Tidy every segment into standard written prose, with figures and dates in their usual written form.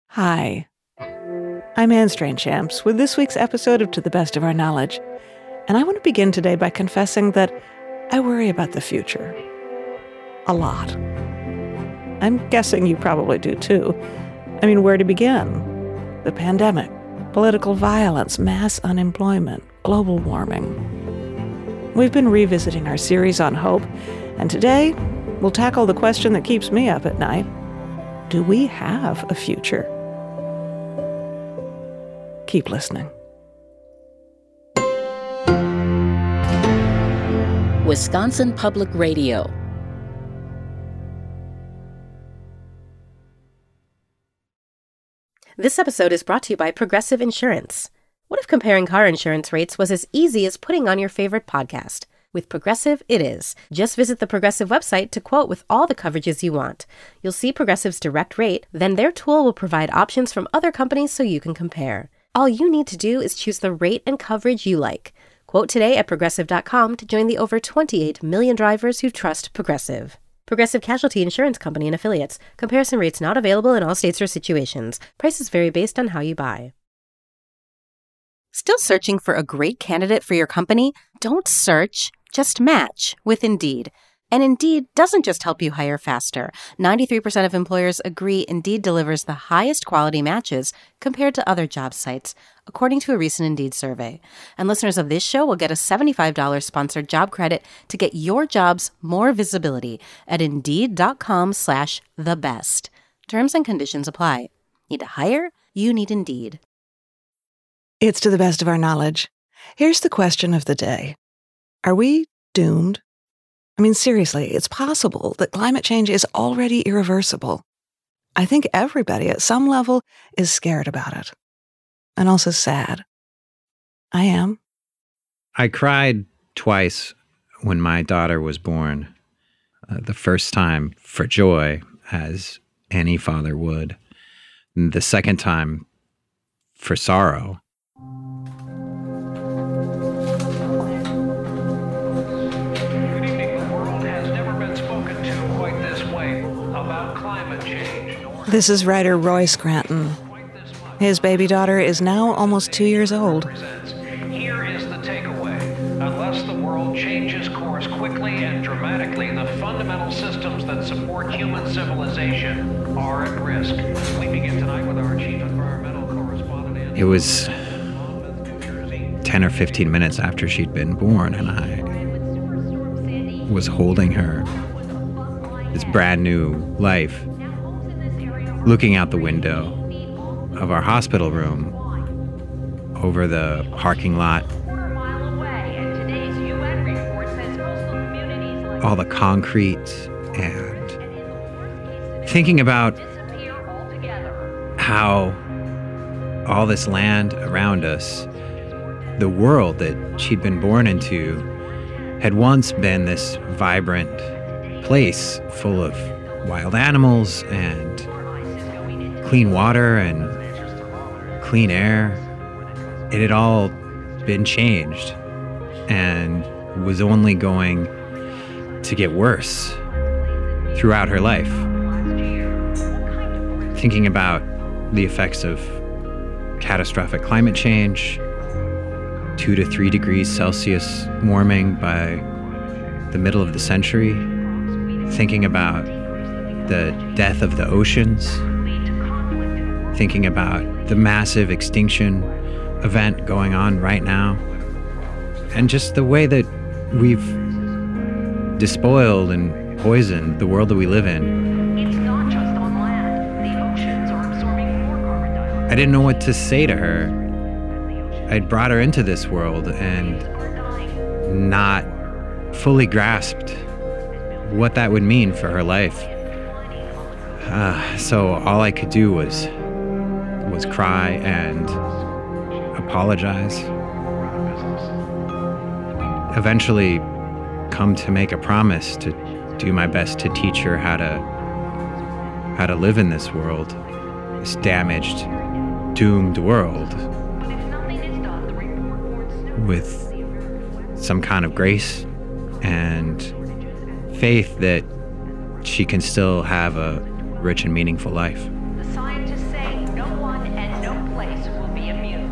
Hi, I'm Anne Strainchamps with this week's episode of To the Best of Our Knowledge, and I want to begin today by confessing that I worry about the future. A lot. I'm guessing you probably do too. I mean, where to begin? The pandemic, political violence, mass unemployment, global warming. We've been revisiting our series on hope, and today we'll tackle the question that keeps me up at night. Do we have a future? Keep listening. Wisconsin Public Radio. This episode is brought to you by Progressive Insurance. What if comparing car insurance rates was as easy as putting on your favorite podcast? With Progressive, it is. Just visit the Progressive website to quote with all the coverages you want. You'll see Progressive's direct rate, then their tool will provide options from other companies so you can compare. All you need to do is choose the rate and coverage you like. Quote today at Progressive.com to join the over 28 million drivers who trust Progressive. Progressive Casualty Insurance Company and Affiliates. Comparison rates not available in all states or situations. Prices vary based on how you buy. Still searching for a great candidate for your company? Don't search, just match with Indeed. And Indeed doesn't just help you hire faster. 93% of employers agree Indeed delivers the highest quality matches compared to other job sites, according to a recent Indeed survey. And listeners of this show will get a $75 sponsored job credit to get your jobs more visibility at Indeed.com/thebest. Terms and conditions apply. Need to hire? You need Indeed. It's To the Best of Our Knowledge. Here's the question of the day. Are we doomed? I mean, seriously, it's possible that climate change is already irreversible. I think everybody at some level is scared about it. And also sad. I am. I cried twice when my daughter was born. The first time for joy, as any father would. And the second time for sorrow. This is writer Roy Scranton. His baby daughter is now almost 2 years old. Here is the takeaway. Unless the world changes course quickly and dramatically, the fundamental systems that support human civilization are at risk. We begin tonight with our chief environmental correspondent. It was 10 or 15 minutes after she'd been born, and I was holding her, this brand new life, looking out the window of our hospital room over the parking lot, all the concrete, and thinking about how all this land around us, the world that she'd been born into, had once been this vibrant place full of wild animals and clean water and clean air. It had all been changed and was only going to get worse throughout her life. Thinking about the effects of catastrophic climate change, 2 to 3 degrees Celsius warming by the middle of the century, thinking about the death of the oceans, thinking about the massive extinction event going on right now, and just the way that we've despoiled and poisoned the world that we live in. It's not just on land. The oceans are absorbing more carbon dioxide. I didn't know what to say to her. I'd brought her into this world and not fully grasped what that would mean for her life. So all I could do was cry and apologize. Eventually come to make a promise to do my best to teach her how to live in this world, this damaged, doomed world, with some kind of grace and faith that she can still have a rich and meaningful life. The scientists say no place will be immune.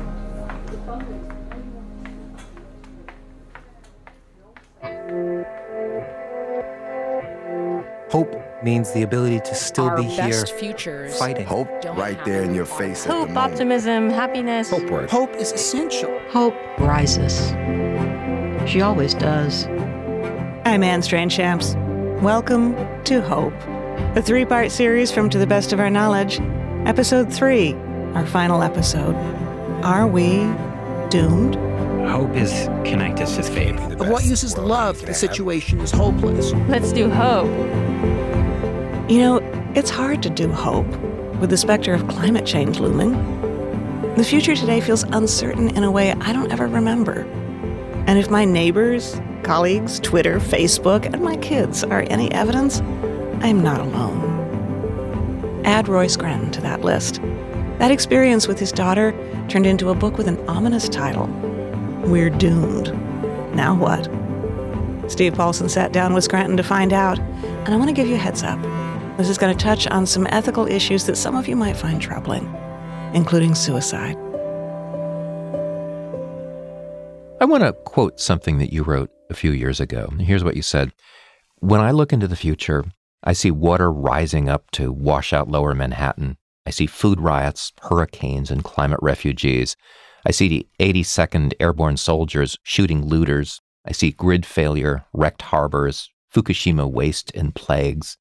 Hope means the ability to still Our be here best futures fighting. Hope don't right have there in any your problem. face at the Hope, moment. optimism, happiness. Hope word. Hope is essential. Hope rises. She always does. I'm Anne Strainchamps. Welcome to Hope, a 3-part series from To the Best of Our Knowledge, Episode 3, our final episode. Are we doomed? Hope is connected to faith. Of what use is love if the situation is hopeless? Let's do hope. You know, it's hard to do hope with the specter of climate change looming. The future today feels uncertain in a way I don't ever remember. And if my neighbors, colleagues, Twitter, Facebook, and my kids are any evidence, I'm not alone. Add Roy Scranton to that list. That experience with his daughter turned into a book with an ominous title, We're Doomed. Now what? Steve Paulson sat down with Scranton to find out, and I want to give you a heads up. This is going to touch on some ethical issues that some of you might find troubling, including suicide. I want to quote something that you wrote a few years ago. Here's what you said. When I look into the future, I see water rising up to wash out lower Manhattan. I see food riots, hurricanes, and climate refugees. I see the 82nd Airborne Soldiers shooting looters. I see grid failure, wrecked harbors, Fukushima waste, and plagues.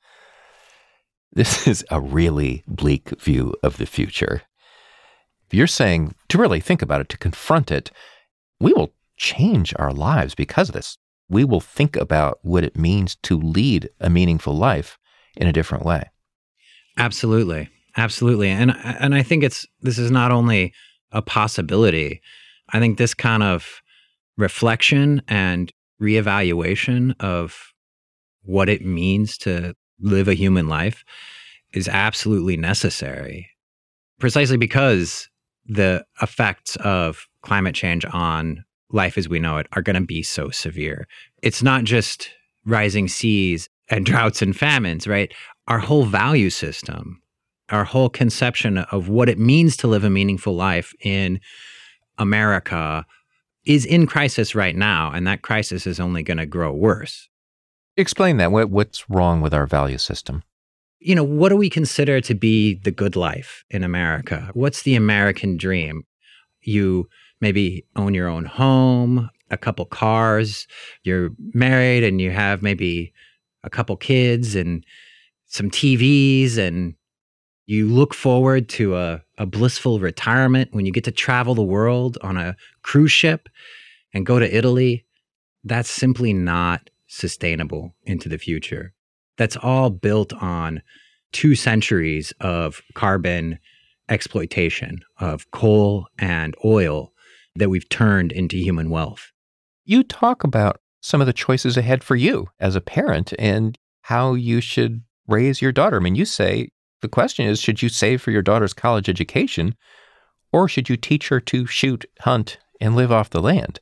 This is a really bleak view of the future. You're saying to really think about it, to confront it, we will change our lives because of this. We will think about what it means to lead a meaningful life in a different way. Absolutely. Absolutely. And I think this is not only a possibility. I think this kind of reflection and reevaluation of what it means to live a human life is absolutely necessary, precisely because the effects of climate change on life as we know it are going to be so severe. It's not just rising seas and droughts and famines, right? Our whole value system, our whole conception of what it means to live a meaningful life in America is in crisis right now, and that crisis is only going to grow worse. Explain that. What's wrong with our value system? You know, what do we consider to be the good life in America? What's the American dream? You maybe own your own home, a couple cars, you're married and you have maybe a couple kids and some TVs, and you look forward to a blissful retirement when you get to travel the world on a cruise ship and go to Italy. That's simply not sustainable into the future. That's all built on 2 centuries of carbon exploitation of coal and oil that we've turned into human wealth. You talk about some of the choices ahead for you as a parent and how you should raise your daughter. I mean, you say the question is, should you save for your daughter's college education, or should you teach her to shoot, hunt, and live off the land?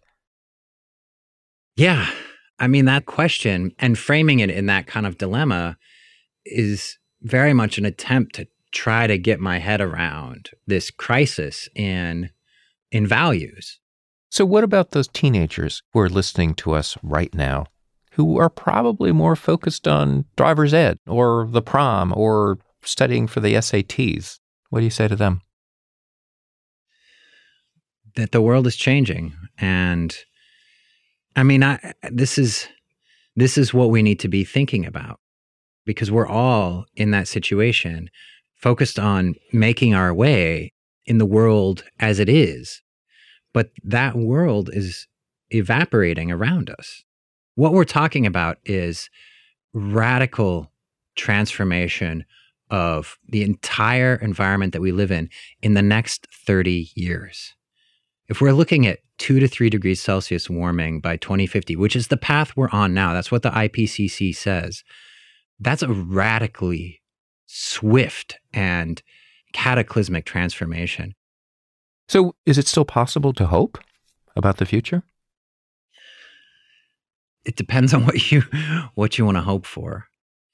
Yeah. I mean, that question and framing it in that kind of dilemma is very much an attempt to try to get my head around this crisis in values. So what about those teenagers who are listening to us right now, who are probably more focused on driver's ed or the prom or studying for the SATs? What do you say to them? That the world is changing. And I mean, this is what we need to be thinking about, because we're all in that situation, focused on making our way in the world as it is. But that world is evaporating around us. What we're talking about is radical transformation of the entire environment that we live in the next 30 years. If we're looking at 2 to 3 degrees Celsius warming by 2050, which is the path we're on now, that's what the IPCC says, that's a radically swift and cataclysmic transformation. So is it still possible to hope about the future? It depends on what you want to hope for.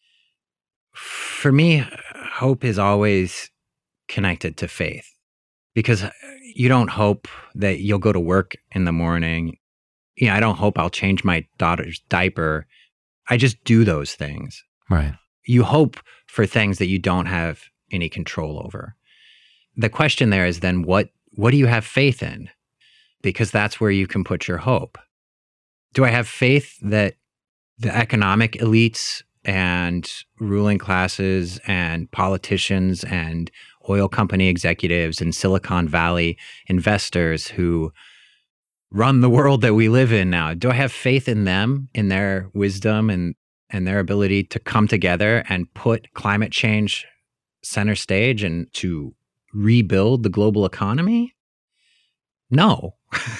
For me, hope is always connected to faith. because you don't hope that you'll go to work in the morning. I don't hope I'll change my daughter's diaper. I just do those things. Right. You hope for things that you don't have any control over. The question there is then what do you have faith in? Because that's where you can put your hope. Do I have faith that the economic elites and ruling classes and politicians and oil company executives and Silicon Valley investors who run the world that we live in now, do I have faith in them, in their wisdom and their ability to come together and put climate change center stage and to rebuild the global economy? No.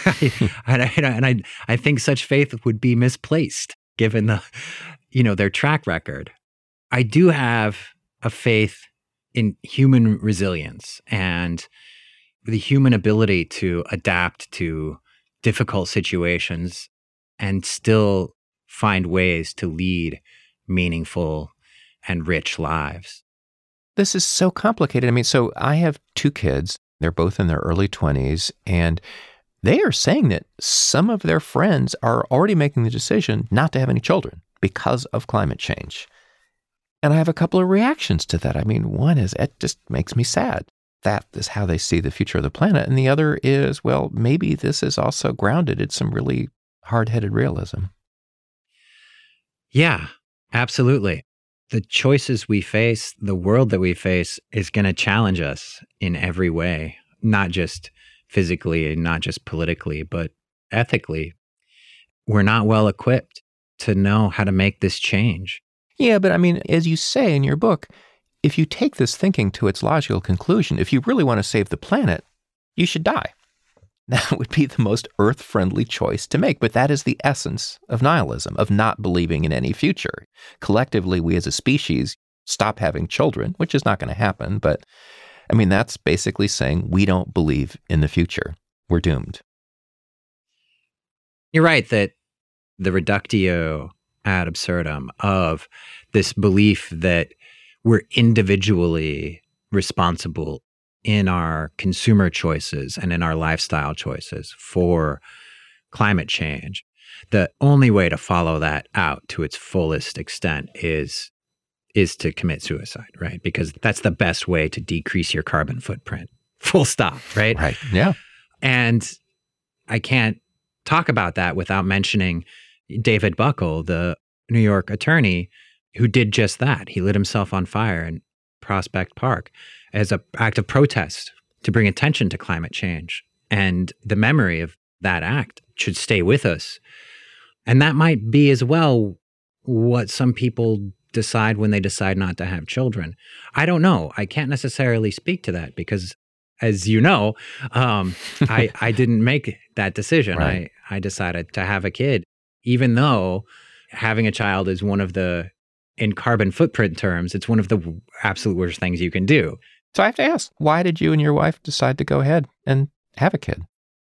And I think such faith would be misplaced given their track record. I do have a faith in human resilience and the human ability to adapt to difficult situations and still find ways to lead meaningful and rich lives. This is so complicated. I mean, so I have 2 kids. They're both in their early 20s, and they are saying that some of their friends are already making the decision not to have any children because of climate change. And I have a couple of reactions to that. I mean, one is it just makes me sad. That is how they see the future of the planet. And the other is, well, maybe this is also grounded in some really hard-headed realism. Yeah, absolutely. The choices we face, the world that we face is going to challenge us in every way, not just physically and not just politically, but ethically. We're not well equipped to know how to make this change. Yeah, but I mean, as you say in your book, if you take this thinking to its logical conclusion, if you really want to save the planet, you should die. That would be the most Earth-friendly choice to make, but that is the essence of nihilism, of not believing in any future. Collectively, we as a species stop having children, which is not going to happen, but I mean, that's basically saying we don't believe in the future. We're doomed. You're right that the reductio ad absurdum of this belief that we're individually responsible in our consumer choices and in our lifestyle choices for climate change. The only way to follow that out to its fullest extent is to commit suicide, right? Because that's the best way to decrease your carbon footprint. Full stop, right? Right, yeah. And I can't talk about that without mentioning David Buckle, the New York attorney who did just that. He lit himself on fire in Prospect Park as an act of protest to bring attention to climate change. And the memory of that act should stay with us. And that might be as well what some people decide when they decide not to have children. I don't know. I can't necessarily speak to that because, as you know, I didn't make that decision. Right. I decided to have a kid, even though having a child is one of the, in carbon footprint terms, it's one of the absolute worst things you can do. So I have to ask, why did you and your wife decide to go ahead and have a kid?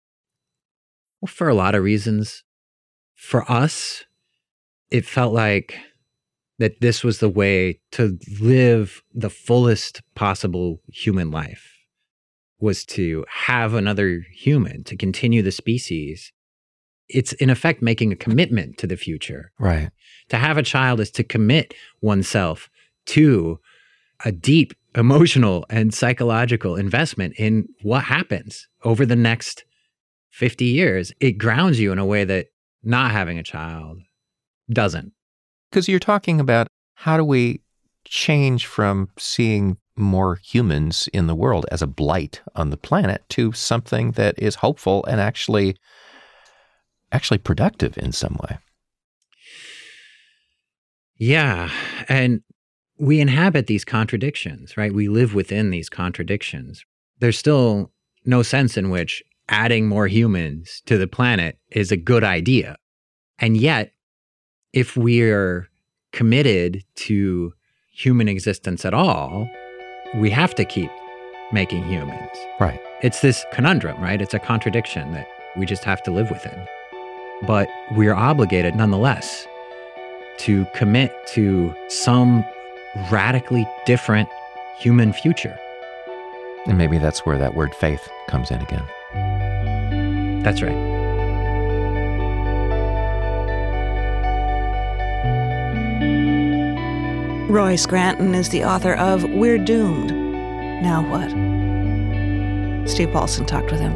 Well, for a lot of reasons. For us, it felt like that this was the way to live the fullest possible human life, was to have another human, to continue the species. It's in effect making a commitment to the future. Right. To have a child is to commit oneself to a deep emotional and psychological investment in what happens over the next 50 years. It grounds you in a way that not having a child doesn't. Because you're talking about how do we change from seeing more humans in the world as a blight on the planet to something that is hopeful and actually productive in some way. Yeah. And we inhabit these contradictions, right? We live within these contradictions. There's still no sense in which adding more humans to the planet is a good idea. And yet, if we're committed to human existence at all, we have to keep making humans. Right. It's this conundrum, right? It's a contradiction that we just have to live within. But we're obligated nonetheless to commit to some radically different human future. And maybe that's where that word faith comes in again. That's right. Roy Scranton is the author of We're Doomed. Now what? Steve Paulson talked with him.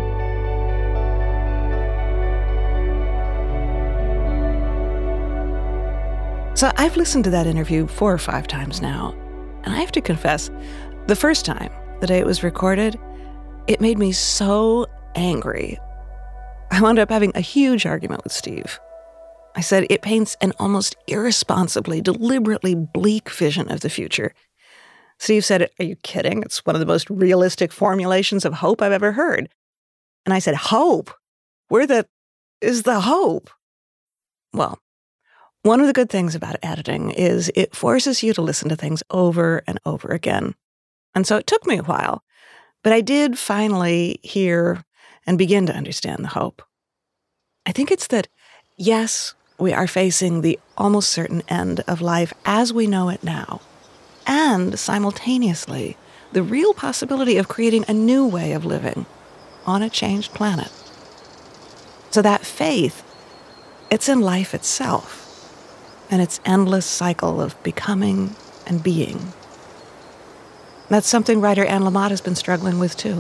So I've listened to that interview 4 or 5 times now, and I have to confess, the first time, the day it was recorded, it made me so angry. I wound up having a huge argument with Steve. I said it paints an almost irresponsibly, deliberately bleak vision of the future. Steve said, "Are you kidding? It's one of the most realistic formulations of hope I've ever heard." And I said, "Hope? Where is the hope?" Well, one of the good things about editing is it forces you to listen to things over and over again. And so it took me a while, but I did finally hear and begin to understand the hope. I think it's that, yes, we are facing the almost certain end of life as we know it now, and simultaneously, the real possibility of creating a new way of living on a changed planet. So that faith, it's in life itself, and its endless cycle of becoming and being. That's something writer Anne Lamott has been struggling with, too.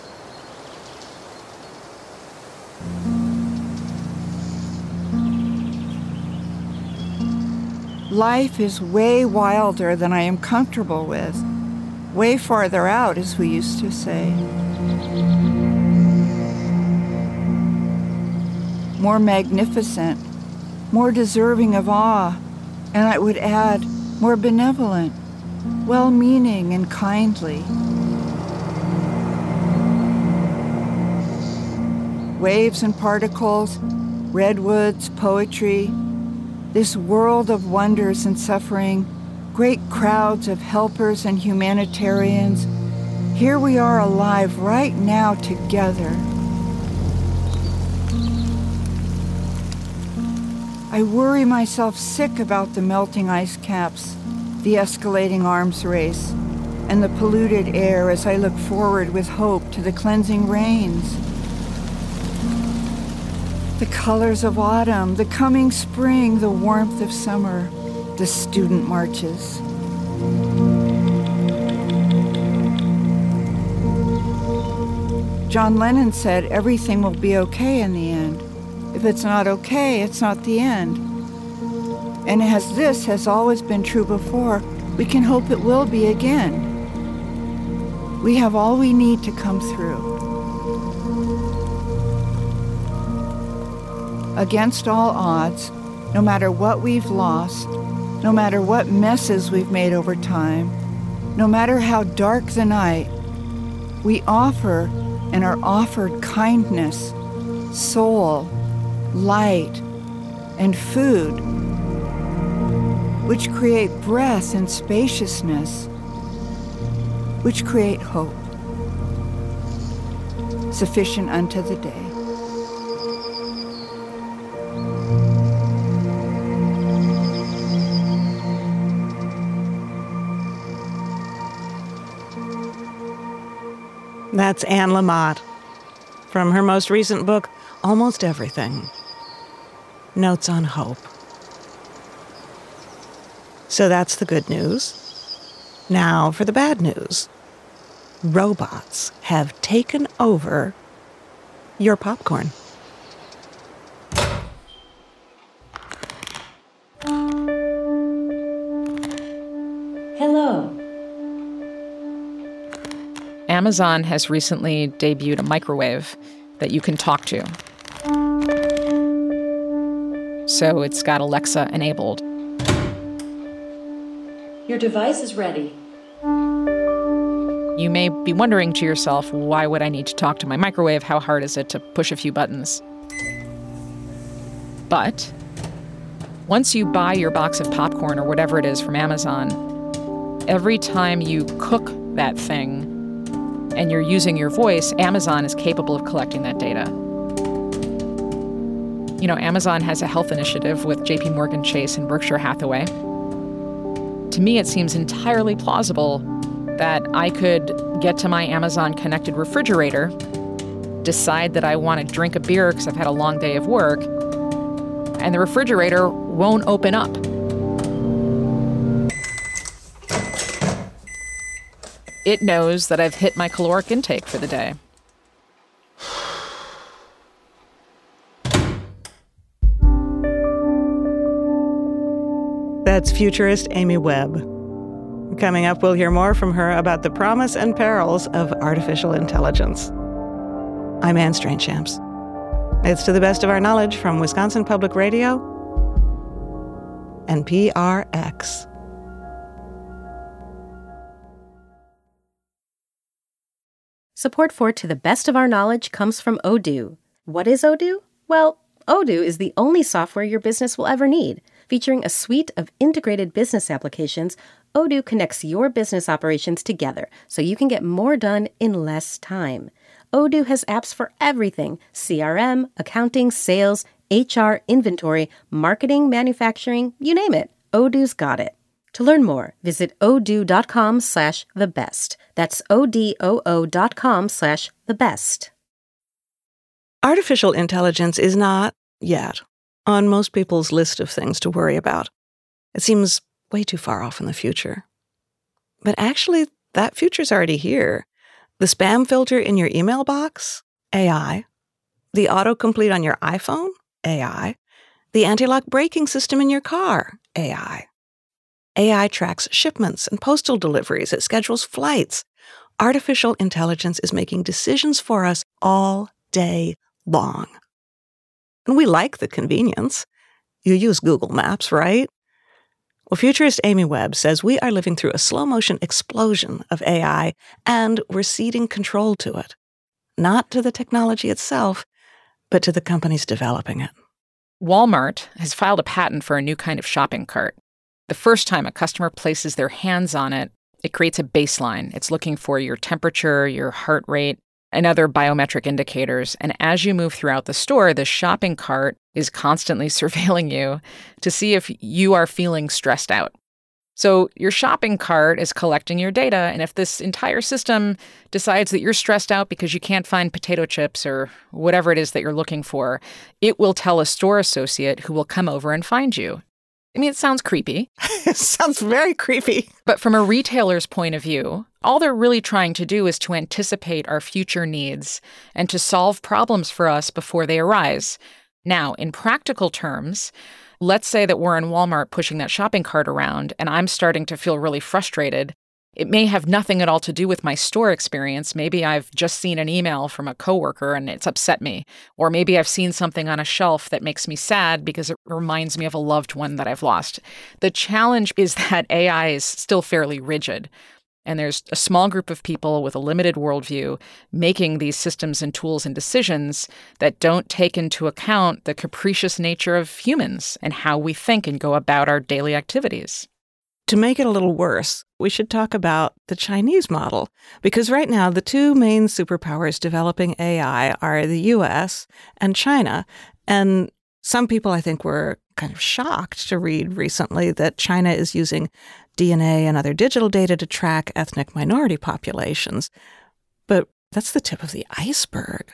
Life is way wilder than I am comfortable with. Way farther out, as we used to say. More magnificent, more deserving of awe, and I would add, more benevolent, well-meaning and kindly. Waves and particles, redwoods, poetry, this world of wonders and suffering, great crowds of helpers and humanitarians. Here we are alive right now together. I worry myself sick about the melting ice caps, the escalating arms race, and the polluted air as I look forward with hope to the cleansing rains. The colors of autumn, the coming spring, the warmth of summer, the student marches. John Lennon said everything will be okay in the end. If it's not okay, it's not the end. And as this has always been true before, we can hope it will be again. We have all we need to come through. Against all odds, no matter what we've lost, no matter what messes we've made over time, no matter how dark the night, we offer and are offered kindness, soul, light, and food, which create breath and spaciousness, which create hope, sufficient unto the day. That's Anne Lamott from her most recent book, Almost Everything, Notes on Hope. So that's the good news. Now for the bad news. Robots have taken over your popcorn. Hello. Amazon has recently debuted a microwave that you can talk to. So it's got Alexa enabled. Your device is ready. You may be wondering to yourself, why would I need to talk to my microwave? How hard is it to push a few buttons? But once you buy your box of popcorn or whatever it is from Amazon, every time you cook that thing and you're using your voice, Amazon is capable of collecting that data. You know, Amazon has a health initiative with JP Morgan Chase and Berkshire Hathaway. To me, it seems entirely plausible that I could get to my Amazon connected refrigerator, decide that I want to drink a beer because I've had a long day of work, and the refrigerator won't open up. It knows that I've hit my caloric intake for the day. That's futurist Amy Webb. Coming up, we'll hear more from her about the promise and perils of artificial intelligence. I'm Anne Strainchamps. It's To the Best of Our Knowledge from Wisconsin Public Radio and PRX. Support for To the Best of Our Knowledge comes from Odoo. What is Odoo? Well, Odoo is the only software your business will ever need. Featuring a suite of integrated business applications, Odoo connects your business operations together so you can get more done in less time. Odoo has apps for everything: CRM, accounting, sales, HR, inventory, marketing, manufacturing, you name it. Odoo's got it. To learn more, visit odoo.com/thebest. That's odoo.com/thebest. Artificial intelligence is not, yet, on most people's list of things to worry about. It seems way too far off in the future. But actually, that future's already here. The spam filter in your email box? AI. The autocomplete on your iPhone? AI. The anti-lock braking system in your car? AI. AI tracks shipments and postal deliveries. It schedules flights. Artificial intelligence is making decisions for us all day long. And we like the convenience. You use Google Maps, right? Well, futurist Amy Webb says we are living through a slow-motion explosion of AI, and we're ceding control to it. Not to the technology itself, but to the companies developing it. Walmart has filed a patent for a new kind of shopping cart. The first time a customer places their hands on it, it creates a baseline. It's looking for your temperature, your heart rate, and other biometric indicators. And as you move throughout the store, the shopping cart is constantly surveilling you to see if you are feeling stressed out. So your shopping cart is collecting your data, and if this entire system decides that you're stressed out because you can't find potato chips or whatever it is that you're looking for, it will tell a store associate who will come over and find you. I mean, it sounds creepy. It sounds very creepy. But from a retailer's point of view, all they're really trying to do is to anticipate our future needs and to solve problems for us before they arise. Now, in practical terms, let's say that we're in Walmart pushing that shopping cart around and I'm starting to feel really frustrated. It may have nothing at all to do with my store experience. Maybe I've just seen an email from a coworker and it's upset me. Or maybe I've seen something on a shelf that makes me sad because it reminds me of a loved one that I've lost. The challenge is that AI is still fairly rigid. And there's a small group of people with a limited worldview making these systems and tools and decisions that don't take into account the capricious nature of humans and how we think and go about our daily activities. To make it a little worse, we should talk about the Chinese model, because right now the two main superpowers developing AI are the US and China. And some people, I think, were kind of shocked to read recently that China is using DNA and other digital data to track ethnic minority populations. But that's the tip of the iceberg.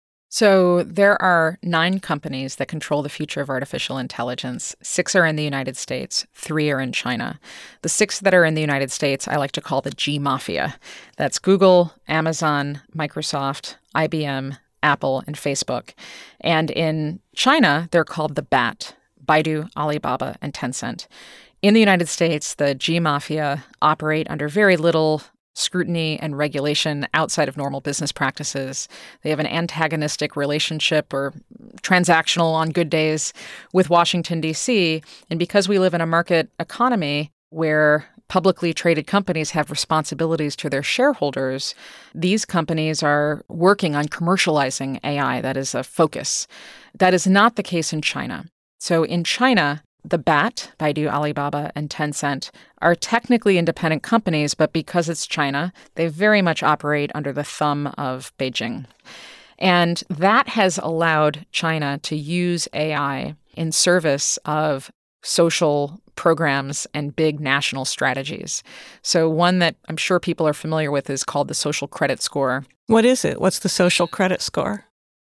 So there are 9 companies that control the future of artificial intelligence. 6 are in the United States, 3 are in China. The 6 that are in the United States, I like to call the G Mafia. That's Google, Amazon, Microsoft, IBM, Apple, and Facebook. And in China, they're called the BAT, Baidu, Alibaba, and Tencent. In the United States, the G Mafia operate under very little scrutiny and regulation outside of normal business practices. They have an antagonistic relationship or transactional on good days with Washington, D.C. And because we live in a market economy where publicly traded companies have responsibilities to their shareholders, these companies are working on commercializing AI. That is a focus. That is not the case in China. So in China, the BAT, Baidu, Alibaba, and Tencent are technically independent companies, but because it's China, they very much operate under the thumb of Beijing. And that has allowed China to use AI in service of social programs and big national strategies. So one that I'm sure people are familiar with is called the social credit score. What is it? What's the social credit score?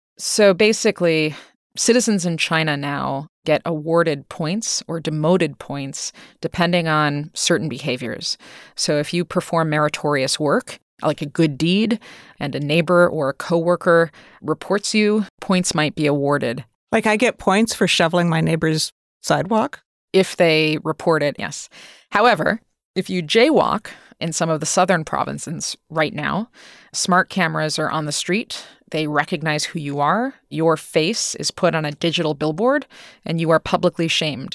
So basically, citizens in China now get awarded points or demoted points depending on certain behaviors. So if you perform meritorious work, like a good deed, and a neighbor or a coworker reports you, points might be awarded. Like I get points for shoveling my neighbor's sidewalk? If they report it, yes. However, if you jaywalk in some of the southern provinces right now, smart cameras are on the street. They recognize who you are. Your face is put on a digital billboard, and you are publicly shamed.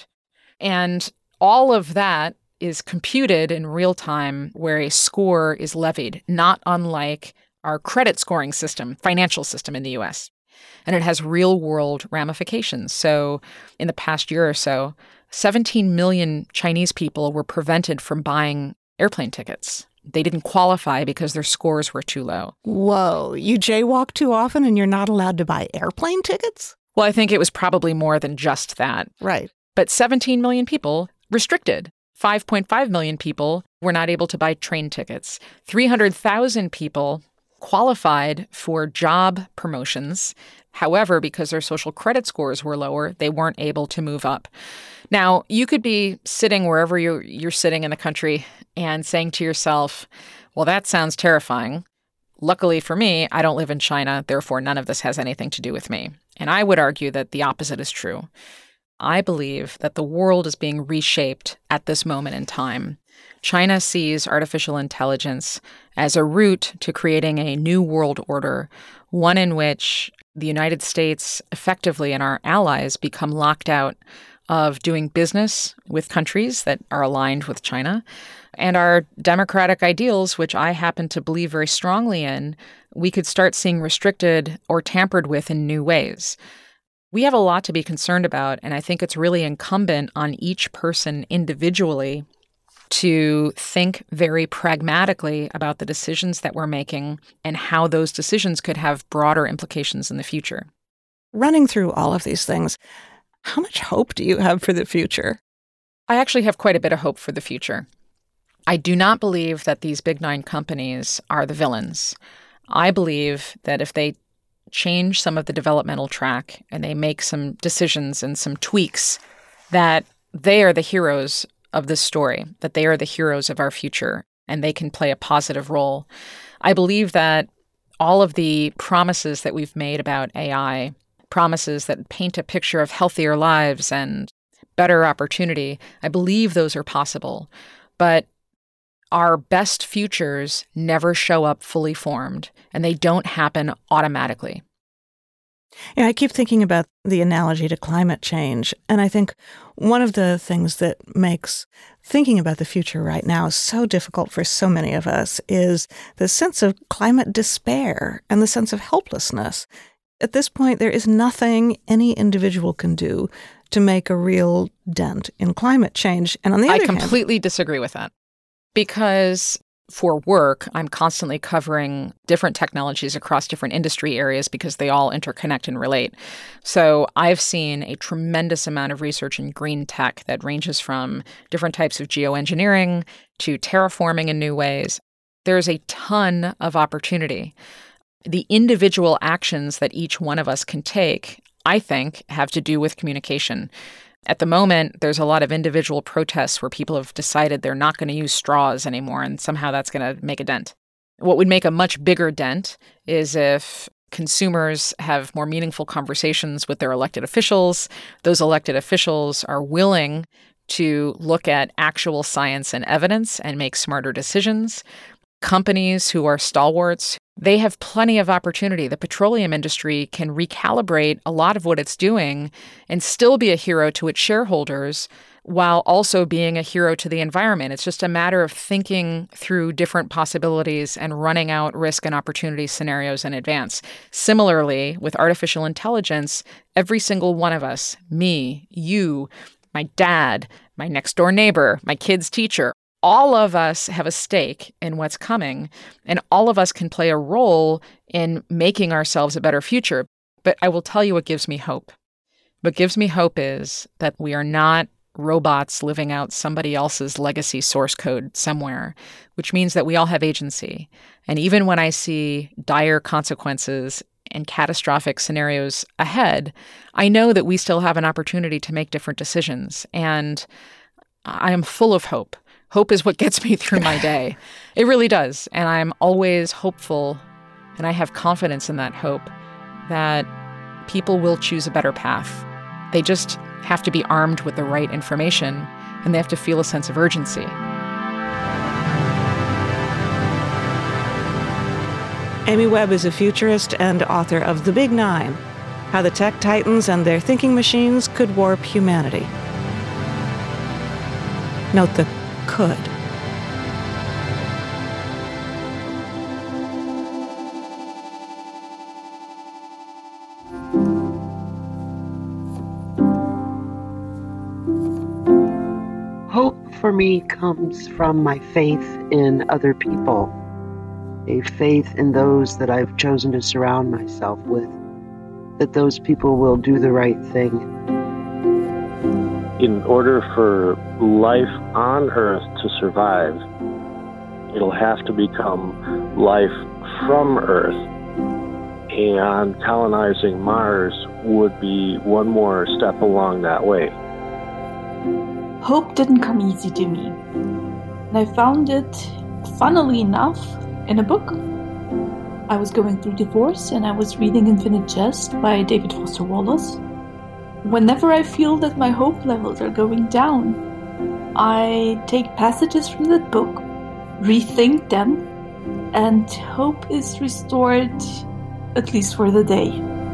And all of that is computed in real time where a score is levied, not unlike our credit scoring system, financial system in the US. And it has real-world ramifications. So in the past year or so, 17 million Chinese people were prevented from buying airplane tickets. They didn't qualify because their scores were too low. Whoa, you jaywalk too often and you're not allowed to buy airplane tickets? Well, I think it was probably more than just that. Right. But 17 million people restricted. 5.5 million people were not able to buy train tickets. 300,000 people qualified for job promotions. However, because their social credit scores were lower, they weren't able to move up. Now, you could be sitting wherever you're sitting in the country and saying to yourself, well, that sounds terrifying. Luckily for me, I don't live in China, therefore none of this has anything to do with me. And I would argue that the opposite is true. I believe that the world is being reshaped at this moment in time. China sees artificial intelligence as a route to creating a new world order, one in which the United States effectively and our allies become locked out of doing business with countries that are aligned with China. And our democratic ideals, which I happen to believe very strongly in, we could start seeing restricted or tampered with in new ways. We have a lot to be concerned about, and I think it's really incumbent on each person individually to think very pragmatically about the decisions that we're making and how those decisions could have broader implications in the future. Running through all of these things, how much hope do you have for the future? I actually have quite a bit of hope for the future. I do not believe that these big nine companies are the villains. I believe that if they change some of the developmental track and they make some decisions and some tweaks, that they are the heroes of this story, that they are the heroes of our future, and they can play a positive role. I believe that all of the promises that we've made about AI, promises that paint a picture of healthier lives and better opportunity, I believe those are possible. But our best futures never show up fully formed, and they don't happen automatically. Yeah, I keep thinking about the analogy to climate change, and I think one of the things that makes thinking about the future right now so difficult for so many of us is the sense of climate despair and the sense of helplessness. At this point, there is nothing any individual can do to make a real dent in climate change. And on the other hand, I completely disagree with that. Because for work, I'm constantly covering different technologies across different industry areas because they all interconnect and relate. So I've seen a tremendous amount of research in green tech that ranges from different types of geoengineering to terraforming in new ways. There's a ton of opportunity. The individual actions that each one of us can take, I think, have to do with communication. At the moment, there's a lot of individual protests where people have decided they're not going to use straws anymore, and somehow that's going to make a dent. What would make a much bigger dent is if consumers have more meaningful conversations with their elected officials. Those elected officials are willing to look at actual science and evidence and make smarter decisions. Companies who are stalwarts, they have plenty of opportunity. The petroleum industry can recalibrate a lot of what it's doing and still be a hero to its shareholders while also being a hero to the environment. It's just a matter of thinking through different possibilities and running out risk and opportunity scenarios in advance. Similarly, with artificial intelligence, every single one of us, me, you, my dad, my next door neighbor, my kid's teacher, all of us have a stake in what's coming, and all of us can play a role in making ourselves a better future. But I will tell you what gives me hope. What gives me hope is that we are not robots living out somebody else's legacy source code somewhere, which means that we all have agency. And even when I see dire consequences and catastrophic scenarios ahead, I know that we still have an opportunity to make different decisions. And I am full of hope. Hope is what gets me through my day. It really does. And I'm always hopeful, and I have confidence in that hope, that people will choose a better path. They just have to be armed with the right information, and they have to feel a sense of urgency. Amy Webb is a futurist and author of The Big Nine, How the Tech Titans and Their Thinking Machines Could Warp Humanity. Note the could. Hope for me comes from my faith in other people, a faith in those that I've chosen to surround myself with, that those people will do the right thing. In order for life on Earth to survive, it'll have to become life from Earth. And colonizing Mars would be one more step along that way. Hope didn't come easy to me. And I found it, funnily enough, in a book. I was going through divorce and I was reading Infinite Jest by David Foster Wallace. Whenever I feel that my hope levels are going down, I take passages from that book, rethink them, and hope is restored, at least for the day.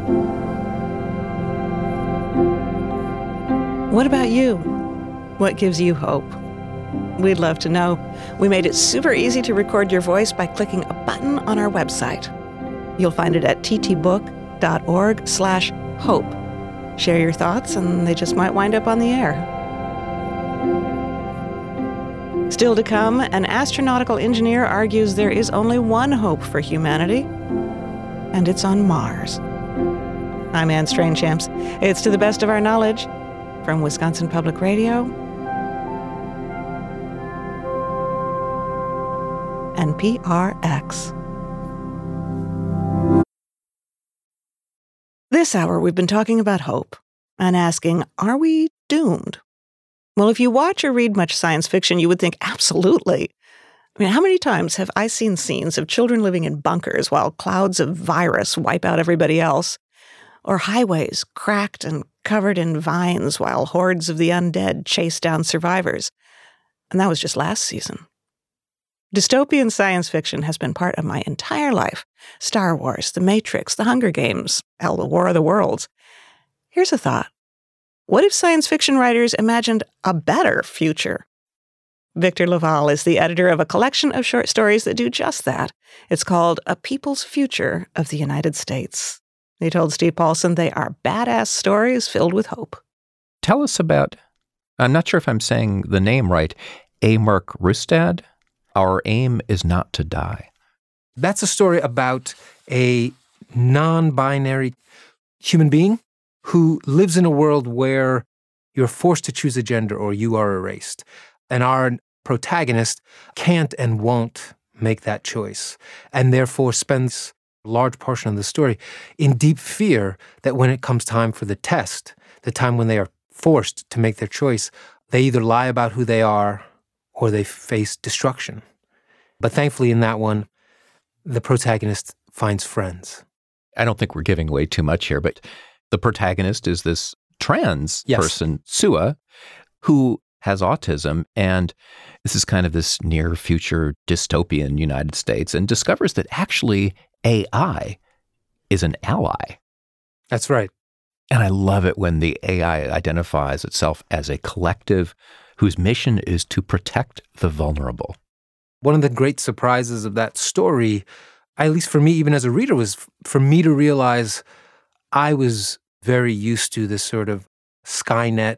What about you? What gives you hope? We'd love to know. We made it super easy to record your voice by clicking a button on our website. You'll find it at ttbook.org/hope. Share your thoughts, and they just might wind up on the air. Still to come, an astronautical engineer argues there is only one hope for humanity, and it's on Mars. I'm Anne Strainchamps. It's To the Best of Our Knowledge from Wisconsin Public Radio and PRX. This hour, we've been talking about hope and asking, are we doomed? Well, if you watch or read much science fiction, you would think absolutely. I mean, how many times have I seen scenes of children living in bunkers while clouds of virus wipe out everybody else? Or highways cracked and covered in vines while hordes of the undead chase down survivors? And that was just last season. Dystopian science fiction has been part of my entire life. Star Wars, The Matrix, The Hunger Games, hell, The War of the Worlds. Here's a thought. What if science fiction writers imagined a better future? Victor LaValle is the editor of a collection of short stories that do just that. It's called A People's Future of the United States. He told Steve Paulson they are badass stories filled with hope. Tell us about, I'm not sure if I'm saying the name right, Amurk Rustad. Our aim is not to die. That's a story about a non-binary human being who lives in a world where you're forced to choose a gender or you are erased. And our protagonist can't and won't make that choice, and therefore spends a large portion of the story in deep fear that when it comes time for the test, the time when they are forced to make their choice, they either lie about who they are or they face destruction. But thankfully in that one, the protagonist finds friends. I don't think we're giving away too much here, but the protagonist is this trans person, Sua, who has autism, and this is kind of this near future dystopian United States, and discovers that actually AI is an ally. That's right. And I love it when the AI identifies itself as a collective whose mission is to protect the vulnerable. One of the great surprises of that story, at least for me, even as a reader, was for me to realize I was very used to this sort of Skynet,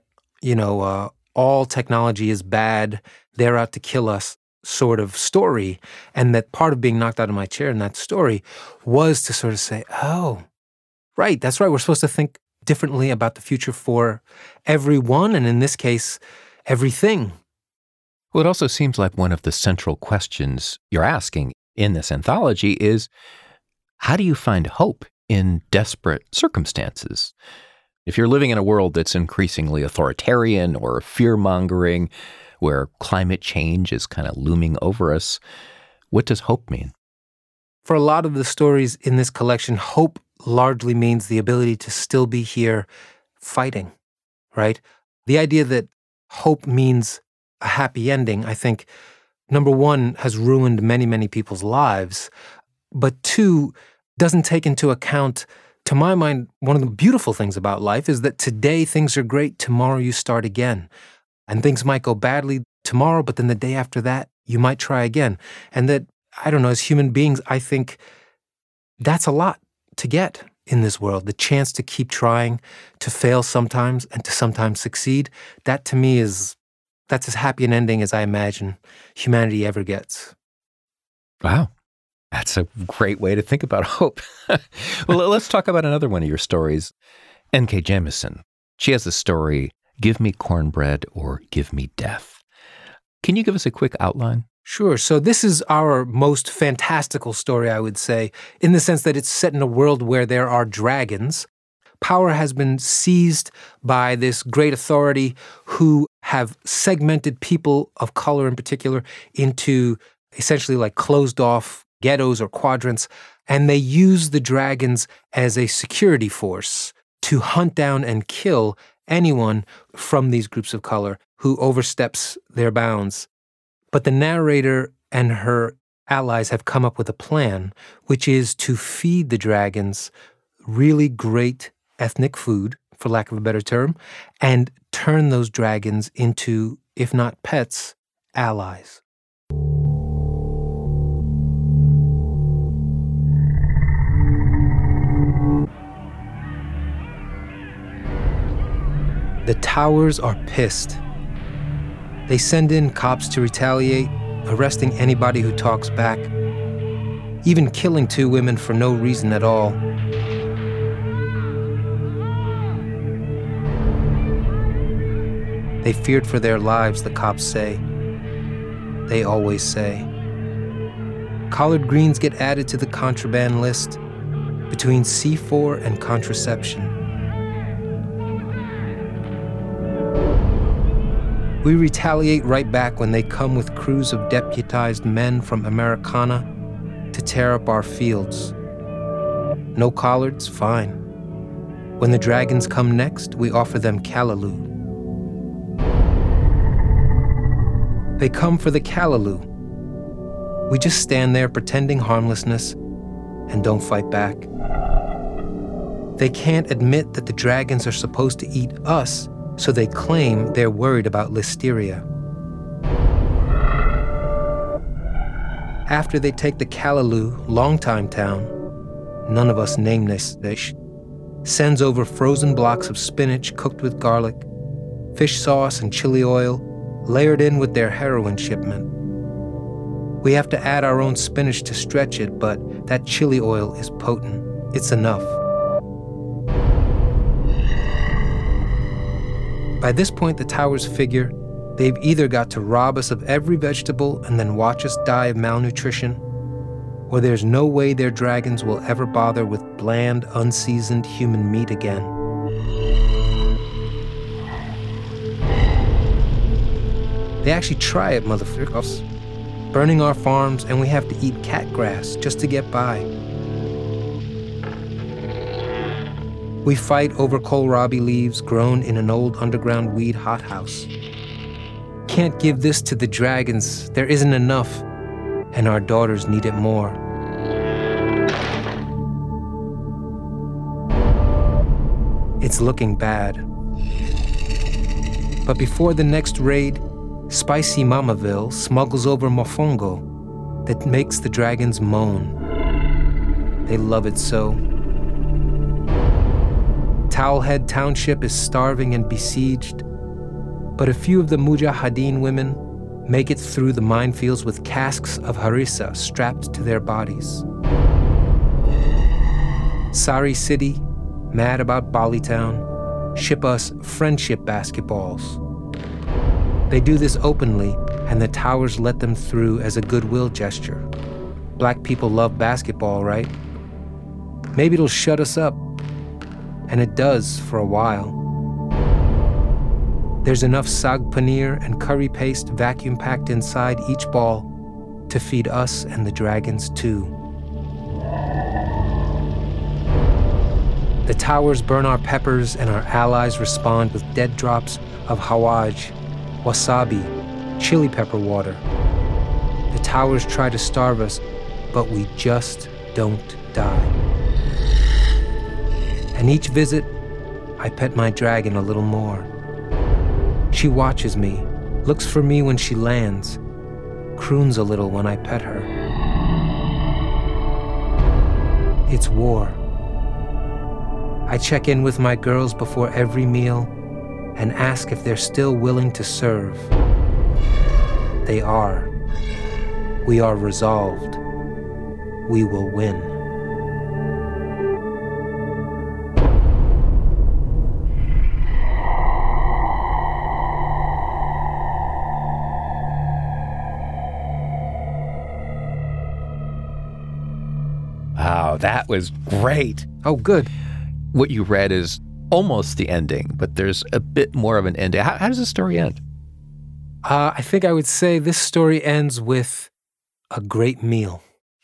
all technology is bad, they're out to kill us sort of story. And that part of being knocked out of my chair in that story was to sort of say, oh, right, that's right, we're supposed to think differently about the future for everyone, and in this case, everything. Well, it also seems like one of the central questions you're asking in this anthology is, how do you find hope in desperate circumstances? If you're living in a world that's increasingly authoritarian or fear-mongering, where climate change is kind of looming over us, what does hope mean? For a lot of the stories in this collection, hope largely means the ability to still be here fighting, right? The idea that hope means a happy ending, I think, number one, has ruined many, many people's lives, but two, doesn't take into account, to my mind, one of the beautiful things about life is that today things are great, tomorrow you start again. And things might go badly tomorrow, but then the day after that, you might try again. And that, I don't know, as human beings, I think that's a lot to get in this world. The chance to keep trying, to fail sometimes, and to sometimes succeed. That to me that's as happy an ending as I imagine humanity ever gets. Wow. That's a great way to think about hope. Well, let's talk about another one of your stories, N.K. Jemisin. She has the story, Give Me Cornbread or Give Me Death. Can you give us a quick outline? Sure. So this is our most fantastical story, I would say, in the sense that it's set in a world where there are dragons. Power has been seized by this great authority who have segmented people of color in particular into essentially like closed off ghettos or quadrants, and they use the dragons as a security force to hunt down and kill anyone from these groups of color who oversteps their bounds. But the narrator and her allies have come up with a plan, which is to feed the dragons really great ethnic food, for lack of a better term, and turn those dragons into, if not pets, allies. The towers are pissed. They send in cops to retaliate, arresting anybody who talks back, even killing 2 women for no reason at all. They feared for their lives, the cops say. They always say. Collard greens get added to the contraband list between C4 and contraception. We retaliate right back when they come with crews of deputized men from Americana to tear up our fields. No collards? Fine. When the dragons come next, we offer them callaloo. They come for the callaloo. We just stand there pretending harmlessness and don't fight back. They can't admit that the dragons are supposed to eat us, so they claim they're worried about listeria. After they take the callaloo, Longtime Town, none of us name this dish, sends over frozen blocks of spinach cooked with garlic, fish sauce and chili oil, layered in with their heroin shipment. We have to add our own spinach to stretch it, but that chili oil is potent. It's enough. By this point, the towers figure they've either got to rob us of every vegetable and then watch us die of malnutrition, or there's no way their dragons will ever bother with bland, unseasoned human meat again. They actually try it, motherfuckers, burning our farms, and we have to eat cat grass just to get by. We fight over kohlrabi leaves grown in an old underground weed hothouse. Can't give this to the dragons, there isn't enough, and our daughters need it more. It's looking bad. But before the next raid, Spicy Mamaville smuggles over mofongo that makes the dragons moan. They love it so. Towelhead Township is starving and besieged, but a few of the Mujahideen women make it through the minefields with casks of harissa strapped to their bodies. Sari City, mad about Bollytown, ship us friendship basketballs. They do this openly, and the towers let them through as a goodwill gesture. Black people love basketball, right? Maybe it'll shut us up. And it does for a while. There's enough saag paneer and curry paste vacuum-packed inside each ball to feed us and the dragons too. The towers burn our peppers and our allies respond with dead drops of hawaj, wasabi, chili pepper water. The towers try to starve us, but we just don't die. And each visit, I pet my dragon a little more. She watches me, looks for me when she lands, croons a little when I pet her. It's war. I check in with my girls before every meal and ask if they're still willing to serve. They are. We are resolved. We will win. Wow, that was great. Oh, good. What you read is almost the ending, but there's a bit more of an ending. How does the story end? I think I would say this story ends with a great meal.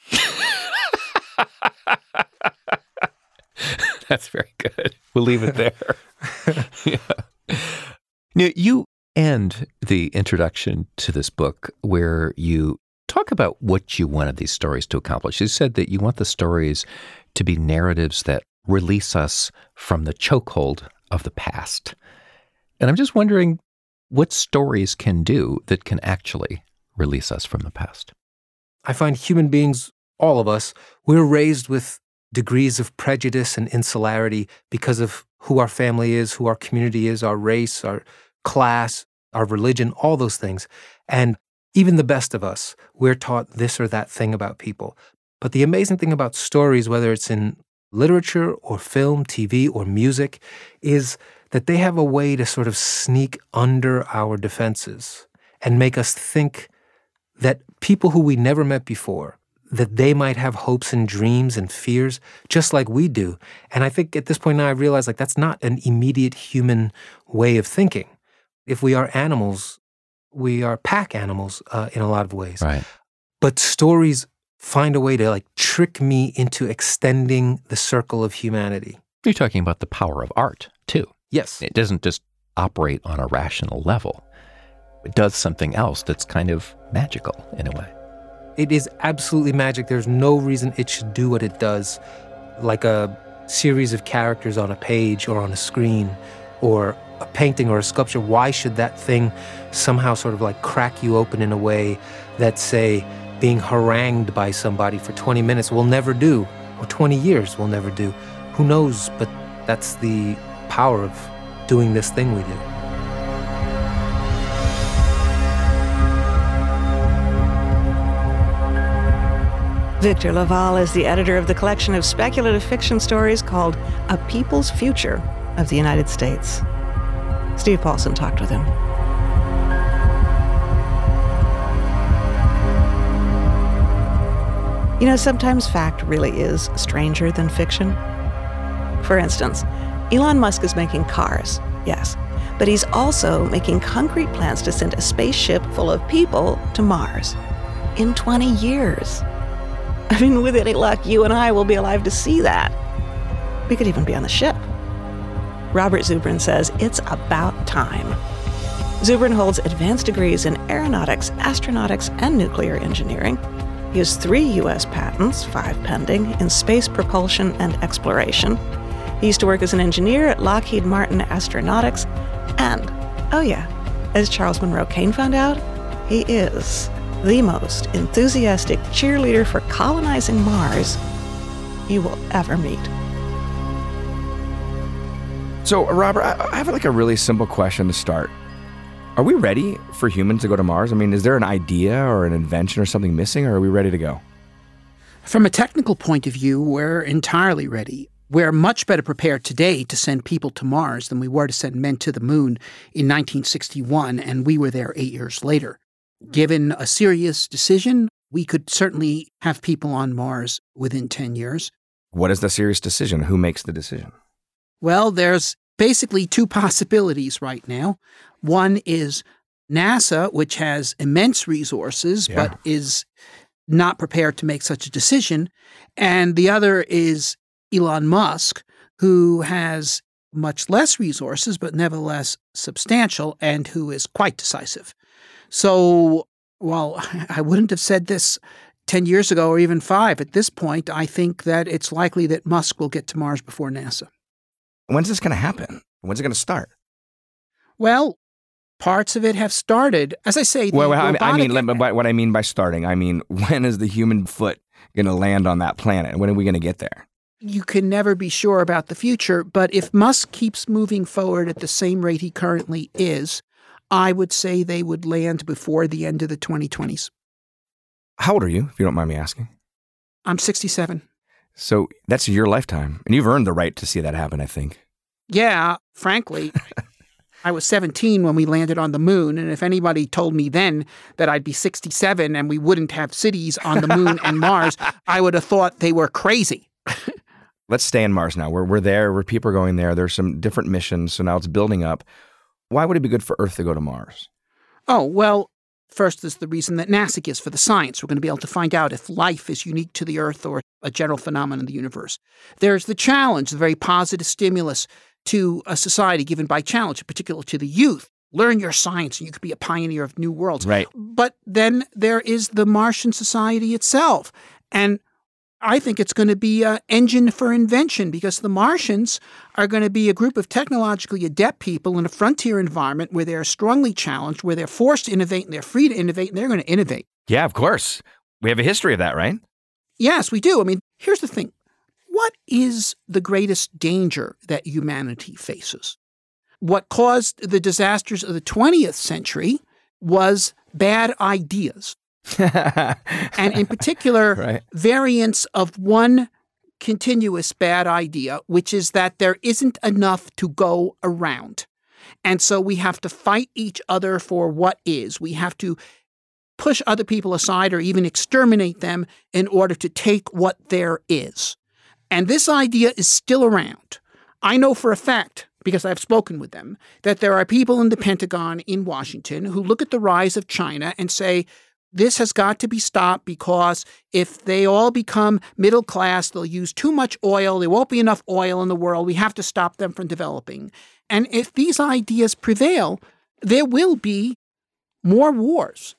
That's very good. We'll leave it there. Yeah. Now, you end the introduction to this book where you talk about what you wanted these stories to accomplish. You said that you want the stories to be narratives that release us from the chokehold of the past. And I'm just wondering what stories can do that can actually release us from the past. I find human beings, all of us, we're raised with degrees of prejudice and insularity because of who our family is, who our community is, our race, our class, our religion, all those things. And even the best of us, we're taught this or that thing about people. But the amazing thing about stories, whether it's in literature or film, TV, or music, is that they have a way to sort of sneak under our defenses and make us think that people who we never met before, that they might have hopes and dreams and fears just like we do. And I think at this point now I realize that's not an immediate human way of thinking. If we are animals, we are pack animals in a lot of ways. Right. But stories find a way to trick me into extending the circle of humanity. You're talking about the power of art, too. Yes. It doesn't just operate on a rational level. It does something else that's kind of magical in a way. It is absolutely magic. There's no reason it should do what it does, like a series of characters on a page or on a screen or a painting or a sculpture. Why should that thing somehow sort of crack you open in a way that, say, being harangued by somebody for 20 minutes will never do, or 20 years will never do? Who knows? But that's the power of doing this thing we do. Victor LaValle is the editor of the collection of speculative fiction stories called A People's Future of the United States. Steve Paulson talked with him. You know, sometimes fact really is stranger than fiction. For instance, Elon Musk is making cars, yes, but he's also making concrete plans to send a spaceship full of people to Mars in 20 years. I mean, with any luck, you and I will be alive to see that. We could even be on the ship. Robert Zubrin says it's about time. Zubrin holds advanced degrees in aeronautics, astronautics, and nuclear engineering. He has 3 U.S. patents, 5 pending, in space propulsion and exploration. He used to work as an engineer at Lockheed Martin Astronautics. And, oh yeah, as Charles Monroe Kane found out, he is the most enthusiastic cheerleader for colonizing Mars you will ever meet. So, Robert, I have a really simple question to start. Are we ready for humans to go to Mars? I mean, is there an idea or an invention or something missing, or are we ready to go? From a technical point of view, we're entirely ready. We're much better prepared today to send people to Mars than we were to send men to the moon in 1961, and we were there 8 years later. Given a serious decision, we could certainly have people on Mars within 10 years. What is the serious decision? Who makes the decision? Well, there's basically two possibilities right now. One is NASA, which has immense resources, but is not prepared to make such a decision. And the other is Elon Musk, who has much less resources, but nevertheless substantial, and who is quite decisive. So while I wouldn't have said this 10 years ago or even 5, at this point, I think that it's likely that Musk will get to Mars before NASA. When's this going to happen? When's it going to start? Well, parts of it have started. As I say, what I mean by starting, I mean, when is the human foot going to land on that planet? When are we going to get there? You can never be sure about the future, but if Musk keeps moving forward at the same rate he currently is, I would say they would land before the end of the 2020s. How old are you, if you don't mind me asking? I'm 67. So that's your lifetime, and you've earned the right to see that happen, I think. Yeah, frankly. I was 17 when we landed on the moon, and if anybody told me then that I'd be 67 and we wouldn't have cities on the moon and Mars, I would have thought they were crazy. Let's stay in Mars now. We're there, where people are going there. There's some different missions, so now it's building up. Why would it be good for Earth to go to Mars? Oh, well, first is the reason that NASA gives for the science. We're going to be able to find out if life is unique to the Earth or a general phenomenon in the universe. There's the challenge, the very positive stimulus to a society given by challenge, in particular to the youth. Learn your science and you could be a pioneer of new worlds. Right. But then there is the Martian society itself. And I think it's going to be an engine for invention because the Martians are going to be a group of technologically adept people in a frontier environment where they're strongly challenged, where they're forced to innovate and they're free to innovate and they're going to innovate. Yeah, of course. We have a history of that, right? Yes, we do. I mean, here's the thing. What is the greatest danger that humanity faces? What caused the disasters of the 20th century was bad ideas. And in particular, variants of one continuous bad idea, which is that there isn't enough to go around. And so we have to fight each other for what is. We have to push other people aside or even exterminate them in order to take what there is. And this idea is still around. I know for a fact, because I've spoken with them, that there are people in the Pentagon in Washington who look at the rise of China and say, this has got to be stopped because if they all become middle class, they'll use too much oil. There won't be enough oil in the world. We have to stop them from developing. And if these ideas prevail, there will be more wars.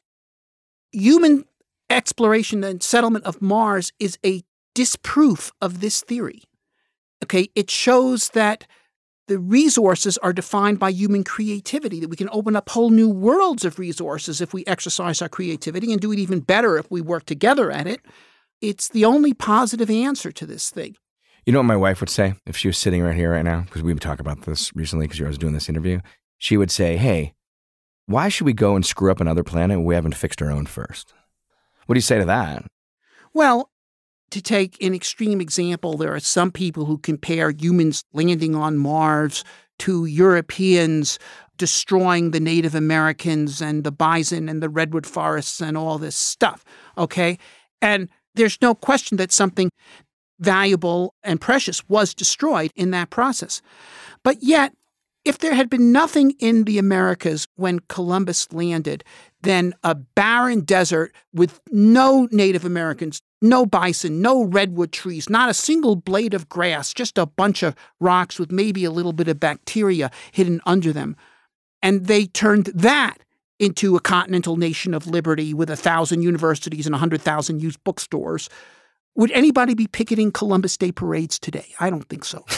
Human exploration and settlement of Mars is a disproof of this theory. Okay, it shows that the resources are defined by human creativity, that we can open up whole new worlds of resources if we exercise our creativity and do it even better if we work together at it. It's the only positive answer to this thing. You know what my wife would say if she was sitting right here right now? Because we would talk about this recently because I was doing this interview. She would say, hey, why should we go and screw up another planet when we haven't fixed our own first? What do you say to that? Well, to take an extreme example, there are some people who compare humans landing on Mars to Europeans destroying the Native Americans and the bison and the redwood forests and all this stuff, okay? And there's no question that something valuable and precious was destroyed in that process. But yet, if there had been nothing in the Americas when Columbus landed, then a barren desert with no Native Americans, no bison, no redwood trees, not a single blade of grass, just a bunch of rocks with maybe a little bit of bacteria hidden under them. And they turned that into a continental nation of liberty with 1,000 universities and 100,000 used bookstores. Would anybody be picketing Columbus Day parades today? I don't think so.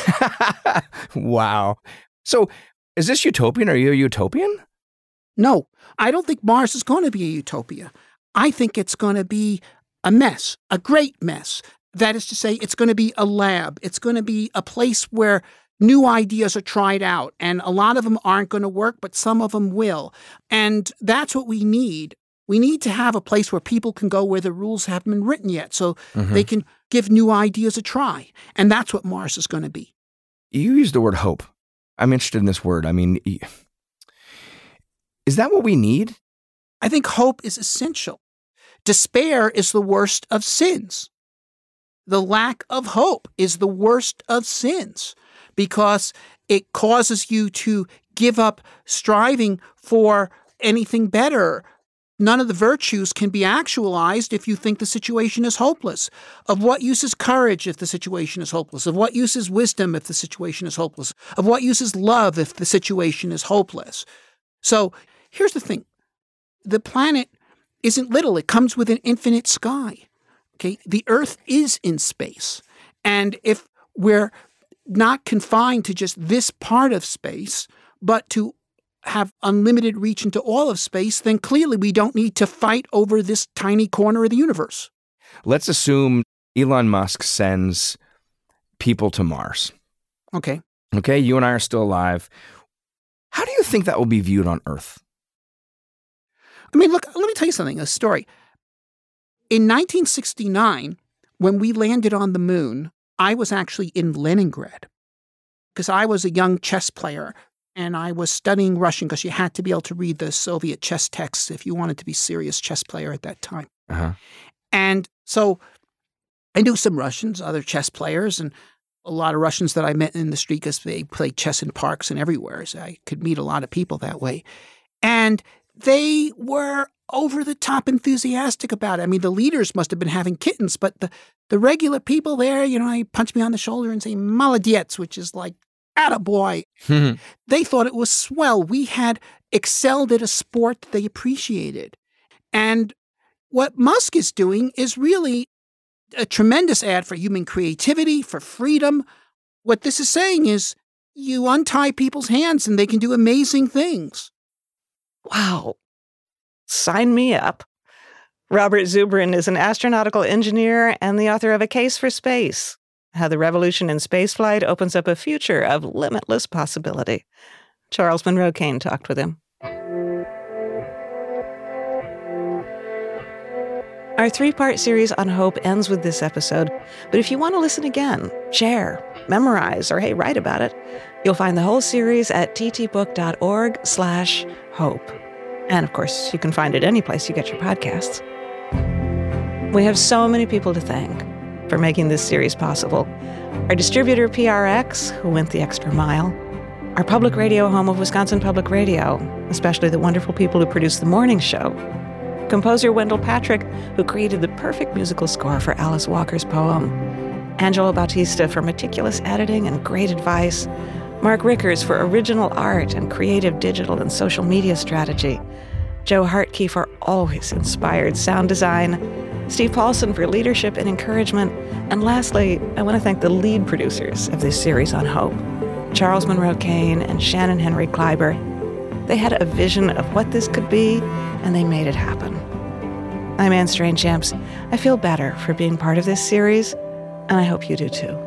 Wow. So is this utopian? Are you a utopian? No, I don't think Mars is going to be a utopia. I think it's going to be a mess, a great mess. That is to say, it's going to be a lab. It's going to be a place where new ideas are tried out, and a lot of them aren't going to work, but some of them will. And that's what we need. We need to have a place where people can go where the rules haven't been written yet, so they can give new ideas a try. And that's what Mars is going to be. You used the word hope. I'm interested in this word. I mean, is that what we need? I think hope is essential. Despair is the worst of sins. The lack of hope is the worst of sins because it causes you to give up striving for anything better. None of the virtues can be actualized if you think the situation is hopeless. Of what use is courage if the situation is hopeless? Of what use is wisdom if the situation is hopeless? Of what use is love if the situation is hopeless? So here's the thing. The planet isn't little. It comes with an infinite sky. Okay? The Earth is in space. And if we're not confined to just this part of space, but to have unlimited reach into all of space, then clearly we don't need to fight over this tiny corner of the universe. Let's assume Elon Musk sends people to Mars. Okay. Okay, you and I are still alive. How do you think that will be viewed on Earth? I mean, look, let me tell you something, a story. In 1969, when we landed on the moon, I was actually in Leningrad because I was a young chess player. And I was studying Russian because you had to be able to read the Soviet chess texts if you wanted to be a serious chess player at that time. Uh-huh. And so I knew some Russians, other chess players, and a lot of Russians that I met in the street because they played chess in parks and everywhere. So I could meet a lot of people that way. And they were over-the-top enthusiastic about it. I mean, the leaders must have been having kittens, but the regular people there, they punch me on the shoulder and say, "Molodets," which is like, attaboy. They thought it was swell. We had excelled at a sport that they appreciated. And what Musk is doing is really a tremendous ad for human creativity, for freedom. What this is saying is you untie people's hands and they can do amazing things. Wow. Sign me up. Robert Zubrin is an astronautical engineer and the author of A Case for Space: How the Revolution in Spaceflight Opens Up a Future of Limitless Possibility. Charles Monroe Kane talked with him. Our 3-part series on hope ends with this episode, but if you want to listen again, share, memorize, or hey, write about it, you'll find the whole series at ttbook.org/hope. And of course, you can find it any place you get your podcasts. We have so many people to thank for making this series possible. Our distributor, PRX, who went the extra mile. Our public radio home of Wisconsin Public Radio, especially the wonderful people who produce the morning show. Composer Wendell Patrick, who created the perfect musical score for Alice Walker's poem. Angelo Bautista for meticulous editing and great advice. Mark Rickers for original art and creative digital and social media strategy. Joe Hartke for always inspired sound design. Steve Paulson for leadership and encouragement. And lastly, I want to thank the lead producers of this series on hope, Charles Monroe Kane and Shannon Henry Kleiber. They had a vision of what this could be, and they made it happen. I'm Anne Strainchamps. I feel better for being part of this series, and I hope you do too.